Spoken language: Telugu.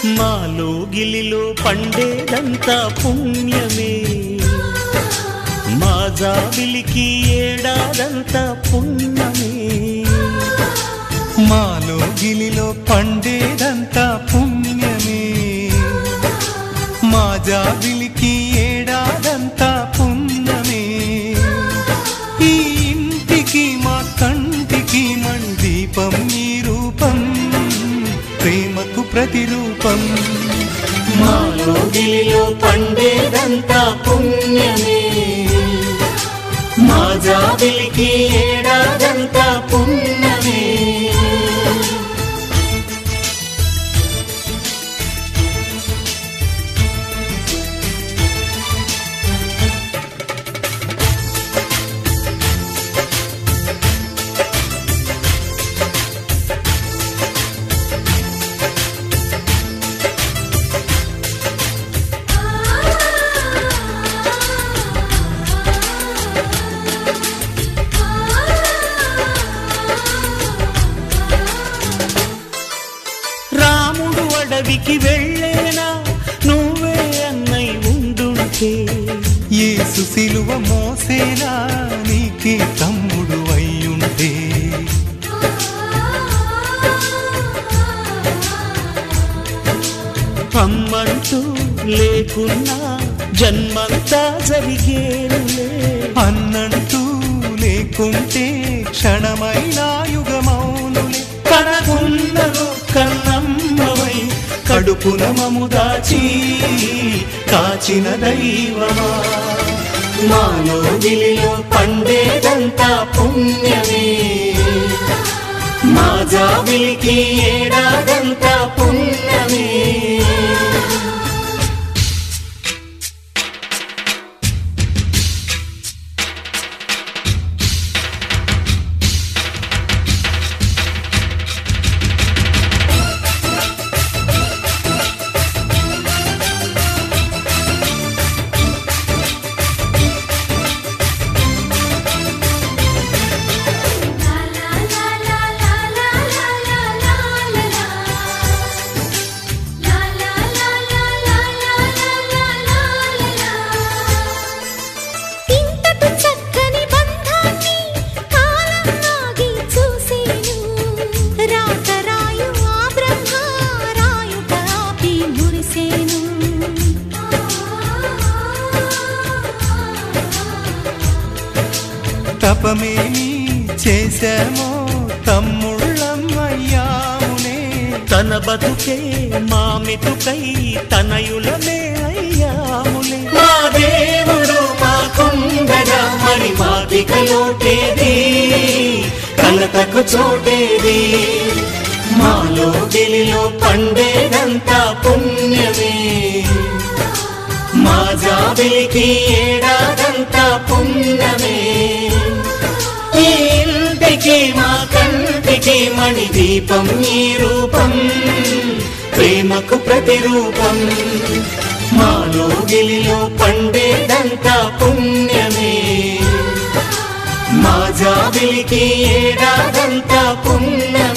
మాలో గిలిలో పండేదంతా పుణ్యమే, మా జాబిలికి ఏడాదంతా పుణ్యమే. మాలో గిలిలో పండేదంతా పుణ్యమే, మా జాబిలికి ఏడాదంతా పుణ్యమే. ఈ ఇంటికి మా కంటికి మణి దీపం ఈ రూపం, ప్రేమకు ప్రతిరూపం. మాలో గిలిలో పండేదంతా పుణ్యమే, మా జాబిలికి ఏడాదంతా పుణ్యమే. అడవికి వెళ్ళేనా నువ్వే అన్నై ఉండుంటే, యేసు సిలువ మోసేనా నీకే తమ్ముడు అయ్యుంటే. అమ్మంటూ లేకున్నా జన్మంతా జరిగేనులే, అన్నంటూ లేకుంటే క్షణమైనా యుగమౌనులే. కనకున్నను కన్నమ్మవై కడుపున మము దాచి కాచిన దైవమా. మాలో గిలిలో పండేదంతా పుణ్యమే, మా జాబిలికి ఏడాదంతా పుణ్యమే. తపమేమి చేశామో తమ్ముళ్ళమయ్యామునే, తన బతుకే మామితుకై తనయులమే అయ్యాములే. మా దేవుడు మాకుండగా మరి మాదిక లోటేది, కలతకు చోటేది. మాలో గిలిలో పండేదంతా పుణ్యమే, మా జాబిలికి ఏడాదంతా పుణ్యమే. ఈ ఇంటికి మా కంటికి మణి దీపం ఈ రూపం, ప్రేమకు ప్రతిరూపం. మాలో గిలిలో పండేదంతా పుణ్యమే, మా జాబిలికి ఏడాదంతా పుణ్యమే.